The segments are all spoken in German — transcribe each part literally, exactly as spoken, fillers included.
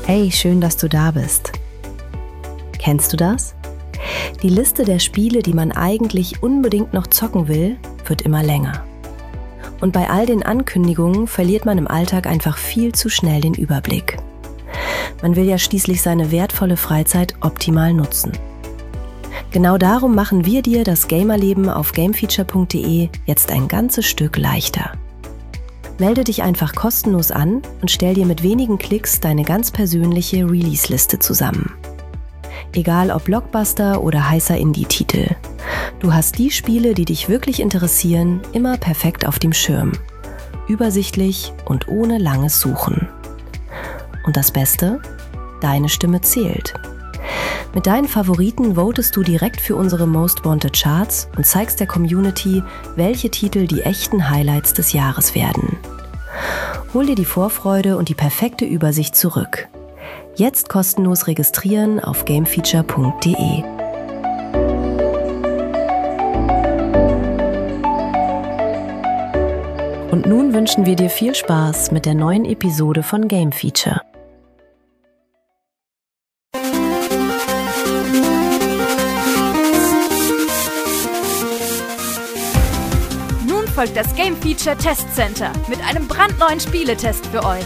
Hey, schön, dass du da bist. Kennst du das? Die Liste der Spiele, die man eigentlich unbedingt noch zocken will, wird immer länger. Und bei all den Ankündigungen verliert man im Alltag einfach viel zu schnell den Überblick. Man will ja schließlich seine wertvolle Freizeit optimal nutzen. Genau darum machen wir dir das Gamerleben auf gamefeature punkt de jetzt ein ganzes Stück leichter. Melde dich einfach kostenlos an und stell dir mit wenigen Klicks deine ganz persönliche Release-Liste zusammen. Egal ob Blockbuster oder heißer Indie-Titel. Du hast die Spiele, die dich wirklich interessieren, immer perfekt auf dem Schirm. Übersichtlich und ohne langes Suchen. Und das Beste? Deine Stimme zählt. Mit deinen Favoriten votest du direkt für unsere Most Wanted Charts und zeigst der Community, welche Titel die echten Highlights des Jahres werden. Hol dir die Vorfreude und die perfekte Übersicht zurück. Jetzt kostenlos registrieren auf gamefeature punkt de. Und nun wünschen wir dir viel Spaß mit der neuen Episode von Game Feature. Nun folgt das Game Feature Test Center mit einem brandneuen Spieletest für euch.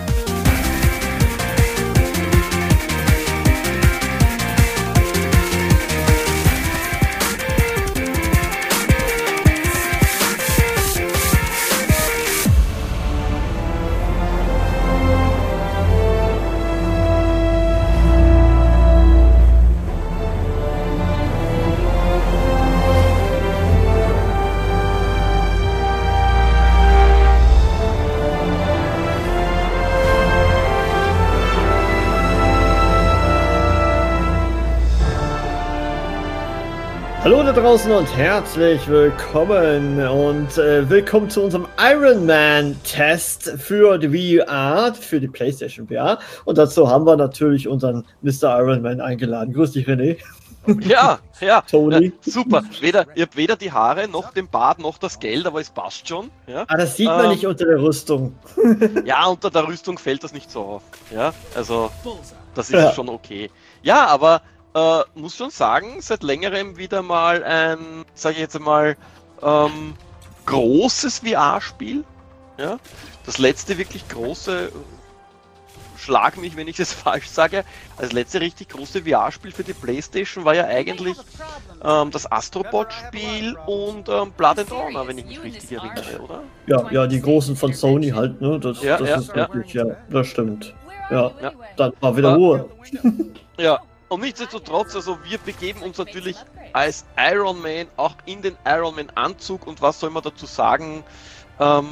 Hallo da draußen und herzlich willkommen und äh, willkommen zu unserem Iron Man Test für die V R, für die PlayStation V R. Und dazu haben wir natürlich unseren Mister Iron Man eingeladen. Grüß dich, René. Ja, ja, Tony. Ja, super. Weder, ihr habt weder die Haare, noch den Bart, noch das Geld, aber es passt schon. Ja, ah, das sieht man ähm, nicht unter der Rüstung. Ja, unter der Rüstung fällt das nicht so auf. Ja, also das ist ja. schon okay. Ja, aber äh, muss schon sagen, seit längerem wieder mal ein, sage ich jetzt mal, ähm, großes V R-Spiel. Ja, das letzte wirklich große, schlag mich, wenn ich es falsch sage, das letzte richtig große V R-Spiel für die PlayStation war ja eigentlich ähm, das Astrobot-Spiel und ähm, Blood and Honor, wenn ich mich richtig erinnere, oder? Ja, ja, die großen von Sony halt, ne? Das, ja, das ja, ist ja. wirklich, ja, das stimmt. Ja, ja. Dann war wieder Ruhe. Ja, und nichtsdestotrotz, also wir begeben uns natürlich als Iron Man auch in den Iron Man Anzug und was soll man dazu sagen? Ähm,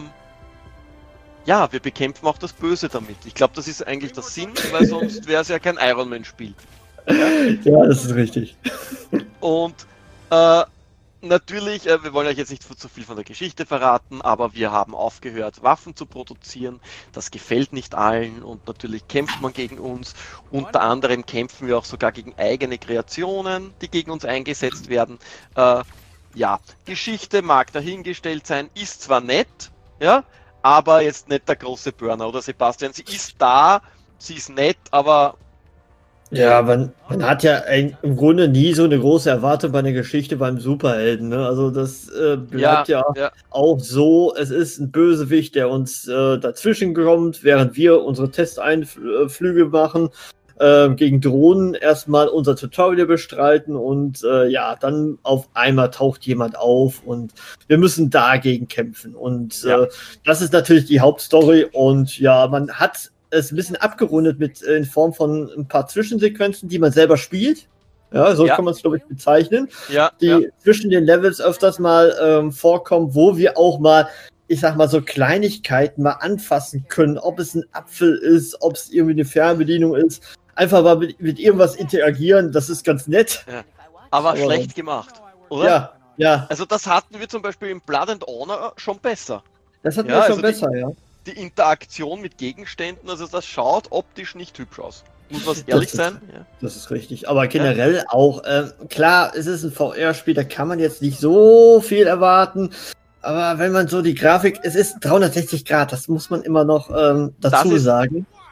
ja, wir bekämpfen auch das Böse damit. Ich glaube, das ist eigentlich der Sinn, weil sonst wäre es ja kein Iron Man Spiel. Ja, das ist richtig. Und äh, natürlich, äh, wir wollen euch jetzt nicht zu viel von der Geschichte verraten, aber wir haben aufgehört, Waffen zu produzieren. Das gefällt nicht allen und natürlich kämpft man gegen uns. Unter anderem kämpfen wir auch sogar gegen eigene Kreationen, die gegen uns eingesetzt werden. Äh, ja, Geschichte mag dahingestellt sein, ist zwar nett, ja, aber jetzt nicht der große Burner, oder Sebastian? Sie ist da, sie ist nett, aber... Ja, man, man hat ja ein, im Grunde nie so eine große Erwartung bei einer Geschichte beim Superhelden, ne? Also das äh, bleibt ja, ja, ja auch so, es ist ein Bösewicht, der uns äh, dazwischen kommt, während wir unsere Testeinflüge machen, äh, gegen Drohnen erstmal unser Tutorial bestreiten und äh, ja, dann auf einmal taucht jemand auf und wir müssen dagegen kämpfen und ja. äh, das ist natürlich die Hauptstory und ja, man hat es ein bisschen abgerundet mit in Form von ein paar Zwischensequenzen, die man selber spielt. Ja, so ja. kann man es, glaube ich, bezeichnen. Ja, die ja. zwischen den Levels öfters mal ähm, vorkommen, wo wir auch mal, ich sag mal, so Kleinigkeiten mal anfassen können. Ob es ein Apfel ist, ob es irgendwie eine Fernbedienung ist. Einfach mal mit, mit irgendwas interagieren, das ist ganz nett. Ja. Aber, Aber schlecht gemacht, oder? Ja, ja. Also das hatten wir zum Beispiel in Blood and Honor schon besser. Das hatten ja, wir schon also besser, die, ja. Die Interaktion mit Gegenständen, also das schaut optisch nicht hübsch aus. Muss man ehrlich das sein? Ist, ja. Das ist richtig. Aber generell ja. auch, äh, klar, es ist ein V R-Spiel, da kann man jetzt nicht so viel erwarten. Aber wenn man so die Grafik, es ist dreihundertsechzig Grad, das muss man immer noch ähm, dazu das ist, sagen.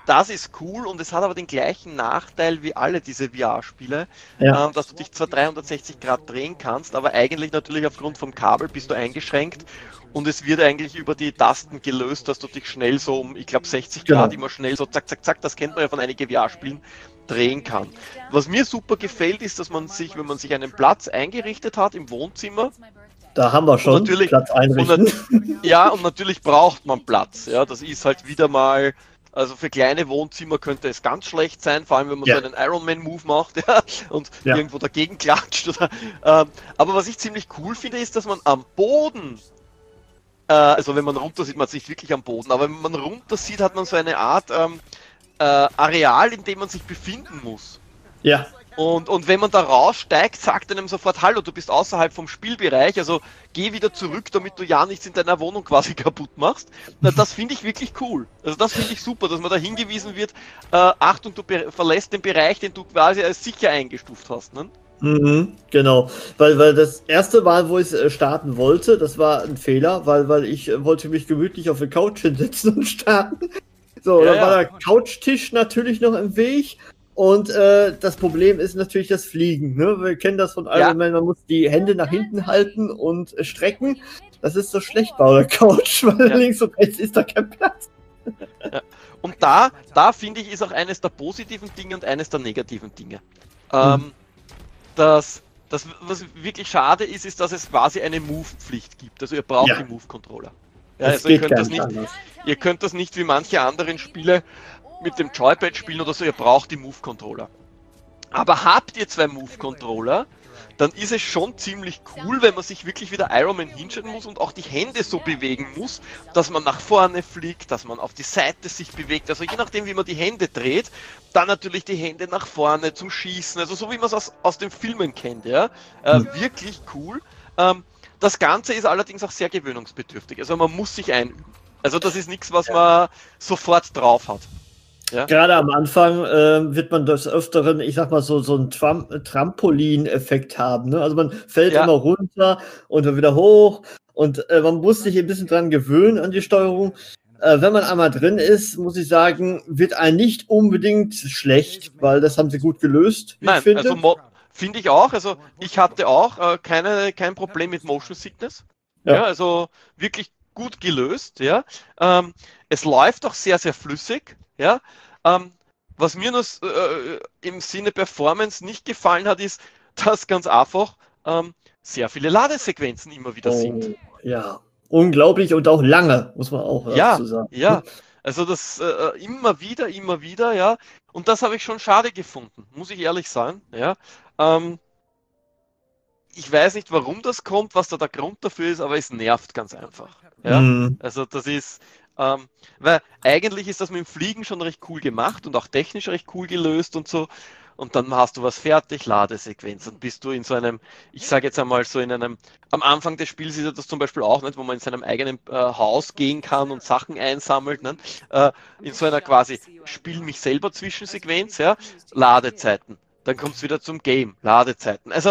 das ist cool und es hat aber den gleichen Nachteil wie alle diese V R-Spiele, ja. ähm, dass du dich zwar dreihundertsechzig Grad drehen kannst, aber eigentlich natürlich aufgrund vom Kabel bist du eingeschränkt und es wird eigentlich über die Tasten gelöst, dass du dich schnell so um, ich glaube sechzig Grad Genau. immer schnell so zack, zack, zack, das kennt man ja von einigen V R-Spielen, drehen kann. Was mir super gefällt, ist, dass man sich, wenn man sich einen Platz eingerichtet hat im Wohnzimmer, da haben wir schon Platz einrichten. Und, ja, und natürlich braucht man Platz. Ja, das ist halt wieder mal, also für kleine Wohnzimmer könnte es ganz schlecht sein, vor allem wenn man ja. so einen Ironman-Move macht ja, und ja. irgendwo dagegen klatscht. Oder, ähm, aber was ich ziemlich cool finde, ist, dass man am Boden, äh, also wenn man runter sieht, man sieht wirklich am Boden, aber wenn man runter sieht, hat man so eine Art ähm, äh, Areal, in dem man sich befinden muss. Ja. Und, und wenn man da raussteigt, sagt einem sofort, hallo, du bist außerhalb vom Spielbereich, also geh wieder zurück, damit du ja nichts in deiner Wohnung quasi kaputt machst. Na, das finde ich wirklich cool. Also das finde ich super, dass man da hingewiesen wird, äh, Achtung, du verlässt den Bereich, den du quasi als sicher eingestuft hast. Ne? Mhm, genau, weil, weil das erste Mal, wo ich äh, starten wollte, das war ein Fehler, weil, weil ich äh, wollte mich gemütlich auf der Couch hinsetzen und starten. So, ja, da ja. war der Couchtisch natürlich noch im Weg. Und äh, das Problem ist natürlich das Fliegen. Ne? Wir kennen das von Iron Man, man muss die Hände nach hinten halten und äh, strecken. Das ist so schlecht bei der Couch, weil ja. links und rechts ist da kein Platz. Ja. Und da, da finde ich, ist auch eines der positiven Dinge und eines der negativen Dinge. Ähm, hm. das, das, was wirklich schade ist, ist, dass es quasi eine Move-Pflicht gibt. Also ihr braucht ja. die Move-Controller. Ja, das also geht ihr könnt das nicht, nicht, ihr könnt das nicht wie manche anderen Spiele mit dem Joypad spielen oder so, ihr braucht die Move-Controller. Aber habt ihr zwei Move-Controller, dann ist es schon ziemlich cool, wenn man sich wirklich wieder Iron Man hinstellen muss und auch die Hände so bewegen muss, dass man nach vorne fliegt, dass man auf die Seite sich bewegt, also je nachdem wie man die Hände dreht, dann natürlich die Hände nach vorne zum Schießen, also so wie man es aus, aus den Filmen kennt, ja, äh, mhm. wirklich cool. Ähm, das Ganze ist allerdings auch sehr gewöhnungsbedürftig, also man muss sich einüben. Also das ist nichts, was ja. man sofort drauf hat. Ja. Gerade am Anfang äh, wird man des Öfteren, ich sag mal, so, so einen Tram Trampolin-Effekt haben. Ne? Also man fällt ja. immer runter und dann wieder hoch und äh, man muss sich ein bisschen dran gewöhnen an die Steuerung. Äh, wenn man einmal drin ist, muss ich sagen, wird einem nicht unbedingt schlecht, weil das haben sie gut gelöst, wie Nein, ich finde. Also finde ich auch. Also ich hatte auch äh, keine, kein Problem mit Motion Sickness. Ja. Ja, also wirklich gut gelöst. Ja. Ähm, es läuft auch sehr, sehr flüssig. Ja, ähm, was mir nur äh, im Sinne Performance nicht gefallen hat, ist, dass ganz einfach ähm, sehr viele Ladesequenzen immer wieder oh, sind. Ja, unglaublich und auch lange, muss man auch ja, dazu sagen. Ja, also das äh, immer wieder, immer wieder, ja, und das habe ich schon schade gefunden, muss ich ehrlich sagen, ja. Ähm, ich weiß nicht, warum das kommt, was da der Grund dafür ist, aber es nervt ganz einfach. Ja, mhm. Also das ist Ähm, weil eigentlich ist das mit dem Fliegen schon recht cool gemacht und auch technisch recht cool gelöst und so. Und dann hast du was fertig, Ladesequenz. Dann bist du in so einem, ich sage jetzt einmal so in einem, am Anfang des Spiels ist ja das zum Beispiel auch nicht, wo man in seinem eigenen äh, Haus gehen kann und Sachen einsammelt. Ne? Äh, in so einer quasi Spiel mich selber Zwischensequenz, ja, Ladezeiten. Dann kommt es wieder zum Game, Ladezeiten. Also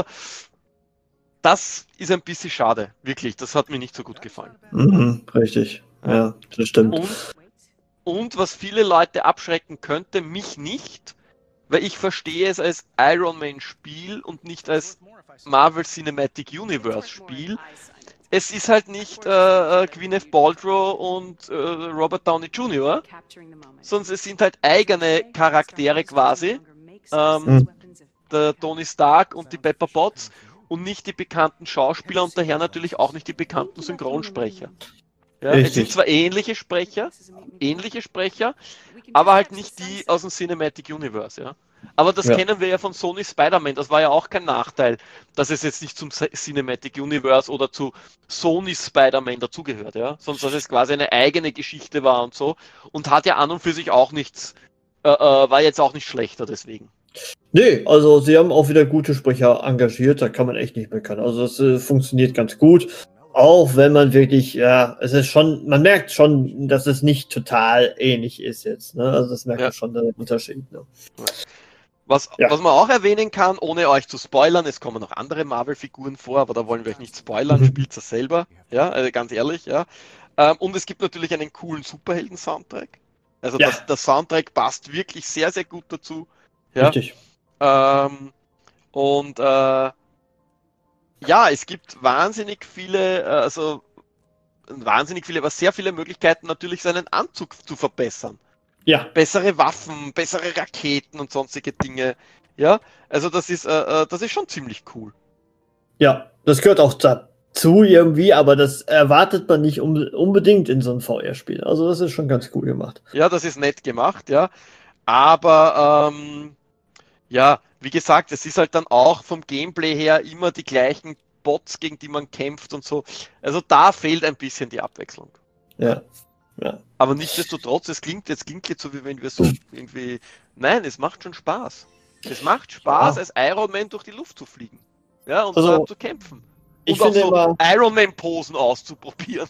das ist ein bisschen schade, wirklich. Das hat mir nicht so gut gefallen. Mhm, richtig. Ja, das stimmt. Und, und was viele Leute abschrecken könnte, mich nicht, weil ich verstehe es als Iron Man Spiel und nicht als Marvel Cinematic Universe Spiel. Es ist halt nicht äh, Gwyneth Paltrow und äh, Robert Downey Junior, sondern es sind halt eigene Charaktere quasi, ähm, mhm. der Tony Stark und die Pepper Potts und nicht die bekannten Schauspieler und daher natürlich auch nicht die bekannten Synchronsprecher. Ja, es sind zwar ähnliche Sprecher, ähnliche Sprecher, aber halt nicht die aus dem Cinematic Universe, ja. Aber das ja. kennen wir ja von Sony Spider-Man, das war ja auch kein Nachteil, dass es jetzt nicht zum Cinematic Universe oder zu Sony Spider-Man dazugehört, ja, sondern dass es quasi eine eigene Geschichte war und so und hat ja an und für sich auch nichts, äh, äh, war jetzt auch nicht schlechter deswegen. Nee, also sie haben auch wieder gute Sprecher engagiert, da kann man echt nicht meckern, also es äh, funktioniert ganz gut. Auch wenn man wirklich, ja, es ist schon, man merkt schon, dass es nicht total ähnlich ist jetzt, ne? Also das merkt ja. man schon, der Unterschied. Ne? Was, ja. was man auch erwähnen kann, ohne euch zu spoilern, es kommen noch andere Marvel-Figuren vor, aber da wollen wir euch nicht spoilern, Mhm. spielt es selber, ja, also ganz ehrlich, ja. Ähm, und es gibt natürlich einen coolen Superhelden-Soundtrack. Also ja. das, der Soundtrack passt wirklich sehr, sehr gut dazu. Ja? Richtig. Ähm, und äh, ja, es gibt wahnsinnig viele, also wahnsinnig viele, aber sehr viele Möglichkeiten natürlich seinen Anzug zu verbessern. Ja. Bessere Waffen, bessere Raketen und sonstige Dinge. Ja, also das ist, äh, das ist schon ziemlich cool. Ja, das gehört auch dazu irgendwie, aber das erwartet man nicht um, unbedingt in so einem V R-Spiel. Also das ist schon ganz cool gemacht. Ja, das ist nett gemacht, ja. Aber ähm, ja, wie gesagt, es ist halt dann auch vom Gameplay her immer die gleichen Bots, gegen die man kämpft und so. Also da fehlt ein bisschen die Abwechslung. Ja. Ja. Aber nichtsdestotrotz, es klingt, jetzt klingt jetzt so, wie wenn wir so irgendwie. Nein, es macht schon Spaß. Es macht Spaß, ja. als Iron Man durch die Luft zu fliegen. Ja, und also, da zu kämpfen. Ich und finde auch so immer, Iron Man-Posen auszuprobieren.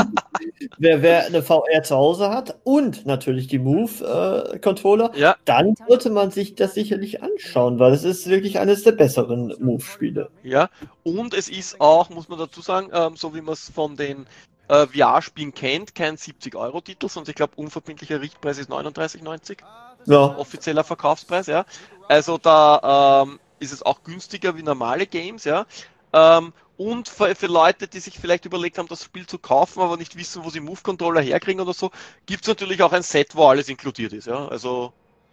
wer, wer eine V R zu Hause hat und natürlich die Move-Controller, äh, ja. dann sollte man sich das sicherlich anschauen, weil es ist wirklich eines der besseren Move-Spiele. Ja, und es ist auch, muss man dazu sagen, ähm, so wie man es von den äh, V R-Spielen kennt, kein siebzig Euro Titel, sondern ich glaube, unverbindlicher Richtpreis ist neununddreißig neunzig. Ja. Offizieller Verkaufspreis, ja. Also da ähm, ist es auch günstiger wie normale Games, ja. Ähm, und für, für Leute, die sich vielleicht überlegt haben, das Spiel zu kaufen, aber nicht wissen, wo sie Move-Controller herkriegen oder so, gibt es natürlich auch ein Set, wo alles inkludiert ist, ja. Also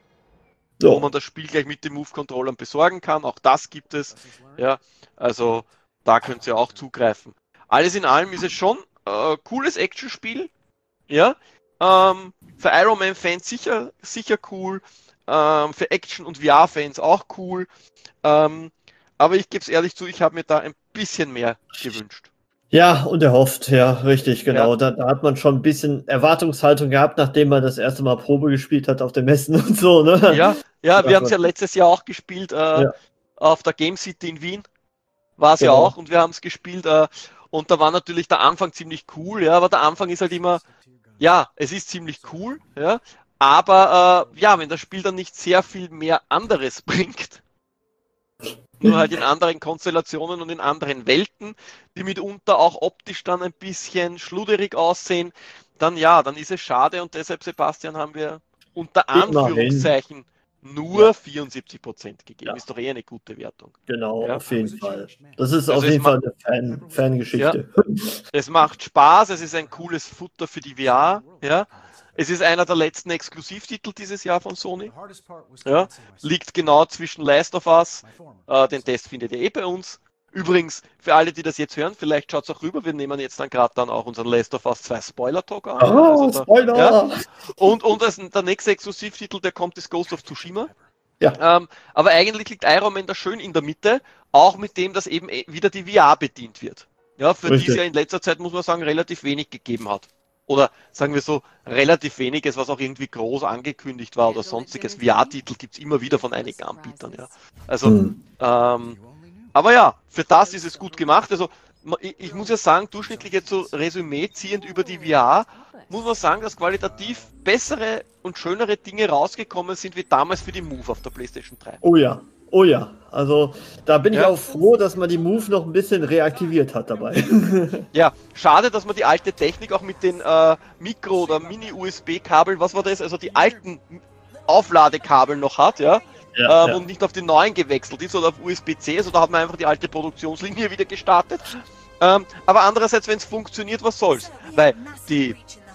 ja. wo man das Spiel gleich mit den Move-Controllern besorgen kann, auch das gibt es, ja. Also da könnt ihr auch zugreifen. Alles in allem ist es schon ein äh, cooles Actionspiel, ja. Ähm, für Iron Man-Fans sicher, sicher cool, ähm, für Action- und V R-Fans auch cool. Ähm, aber ich gebe es ehrlich zu, ich habe mir da ein bisschen mehr gewünscht. Ja, und erhofft, ja, richtig, genau. Ja. Da, da hat man schon ein bisschen Erwartungshaltung gehabt, nachdem man das erste Mal Probe gespielt hat auf den Messen und so, ne? Ja, ja, wir haben es ja letztes Jahr auch gespielt, äh, ja. auf der Game City in Wien. War es genau. ja auch und wir haben es gespielt. Äh, und da war natürlich der Anfang ziemlich cool, ja, aber der Anfang ist halt immer, ja, es ist ziemlich cool, ja, aber äh, ja, wenn das Spiel dann nicht sehr viel mehr anderes bringt, nur halt in anderen Konstellationen und in anderen Welten, die mitunter auch optisch dann ein bisschen schludrig aussehen, dann ja, dann ist es schade und deshalb, Sebastian, haben wir unter Anführungszeichen nur ja. vierundsiebzig Prozent gegeben. Ja. Ist doch eh eine gute Wertung. Genau, ja. auf jeden Fall. Das ist also auf jeden Fall eine Fan, Fangeschichte. Ja. Es macht Spaß, es ist ein cooles Futter für die V R, ja. Es ist einer der letzten Exklusivtitel dieses Jahr von Sony. Ja, liegt genau zwischen Last of Us, äh, den Test findet ihr eh bei uns. Übrigens, für alle, die das jetzt hören, vielleicht schaut es auch rüber, wir nehmen jetzt dann gerade dann auch unseren Last of Us zwei Spoiler-Talk an. Oh, also da, Spoiler! Ja. Und, und das, der nächste Exklusivtitel, der kommt, ist Ghost of Tsushima. Ja. Ähm, aber eigentlich liegt Iron Man da schön in der Mitte, auch mit dem, dass eben wieder die V R bedient wird. Ja, für die es ja in letzter Zeit, muss man sagen, relativ wenig gegeben hat. Oder sagen wir so, relativ weniges, was auch irgendwie groß angekündigt war oder sonstiges. V R-Titel gibt es immer wieder von einigen Anbietern. Ja. Also, hm. ähm, aber ja, für das ist es gut gemacht. Also, ich, ich muss ja sagen, durchschnittlich jetzt so Resümee ziehend über die V R, muss man sagen, dass qualitativ bessere und schönere Dinge rausgekommen sind, wie damals für die Move auf der PlayStation drei. Oh ja. Oh ja, also da bin ja. ich auch froh, dass man die Move noch ein bisschen reaktiviert hat dabei. Ja, schade, dass man die alte Technik auch mit den äh, Mikro- oder Mini-U S B-Kabeln, was war das, also die alten Aufladekabel noch hat, ja, ja, ähm, ja. und nicht auf die neuen gewechselt ist oder auf U S B C, also da hat man einfach die alte Produktionslinie wieder gestartet. Ähm, aber andererseits, wenn es funktioniert, was soll's? Weil die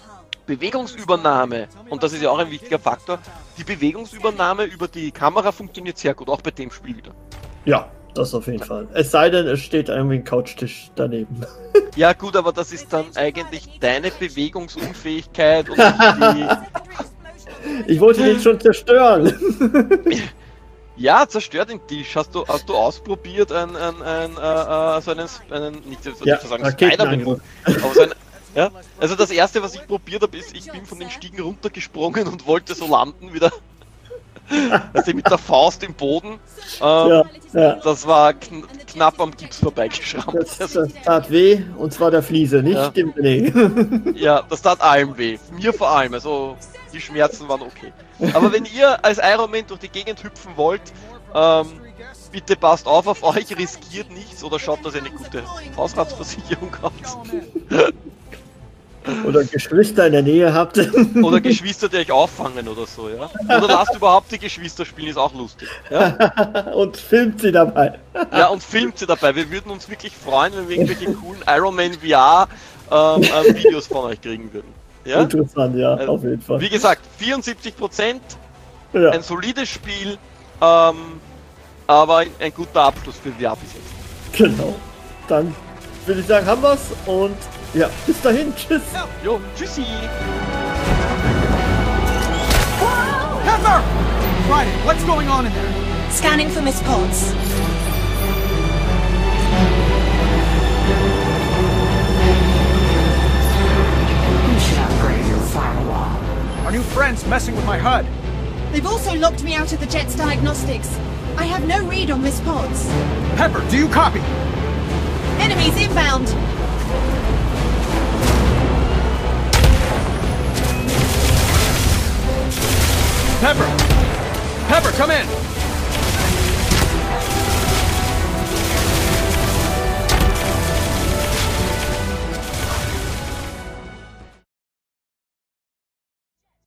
Bewegungsübernahme, und das ist ja auch ein wichtiger Faktor, die Bewegungsübernahme über die Kamera funktioniert sehr gut, auch bei dem Spiel wieder. Ja, das auf jeden Fall. Es sei denn, es steht irgendwie ein Couchtisch daneben. Ja gut, aber das ist dann eigentlich deine Bewegungsunfähigkeit und die... Ich wollte den schon zerstören. Ja, zerstört den Tisch. Hast du, hast du ausprobiert, ein, ein, ein, äh, so einen, einen nicht, nicht ja, sagen, Spider-Man, aber so ein, ja, also das erste, was ich probiert habe, ist, ich bin von den Stiegen runtergesprungen und wollte so landen wieder, also mit der Faust im Boden. Ähm, ja, ja. Das war kn knapp am Gips vorbeigeschrammt. Das, das tat weh, und zwar der Fliese, nicht ja. dem René. Ja, das tat allem weh. Mir vor allem, also die Schmerzen waren okay. Aber wenn ihr als Iron Man durch die Gegend hüpfen wollt, ähm, bitte passt auf auf euch, riskiert nichts oder schaut, dass ihr eine gute Hausratsversicherung habt. Oder Geschwister in der Nähe habt. Oder Geschwister, die euch auffangen oder so, ja. Oder lasst überhaupt die Geschwister spielen, ist auch lustig. Ja? Und filmt sie dabei. Ja, und filmt sie dabei. Wir würden uns wirklich freuen, wenn wir irgendwelche coolen Iron Man V R ähm, ähm, Videos von euch kriegen würden. Ja? Interessant, ja, auf jeden Fall. Wie gesagt, vierundsiebzig Prozent, ja. Ein solides Spiel, ähm, aber ein, ein guter Abschluss für V R bis jetzt. Genau. Dann würde ich sagen, haben wir's und ja, bis dahin, tschüss. Jo, tschüssi. Pepper! Friday, what's going on in there? Scanning for Miss Potts. You should upgrade your firewall. Our new friend's messing with my H U D. They've also locked me out of the jet's diagnostics. I have no read on Miss Potts. Pepper, do you copy? Enemies inbound. Pepper! Pepper, come in!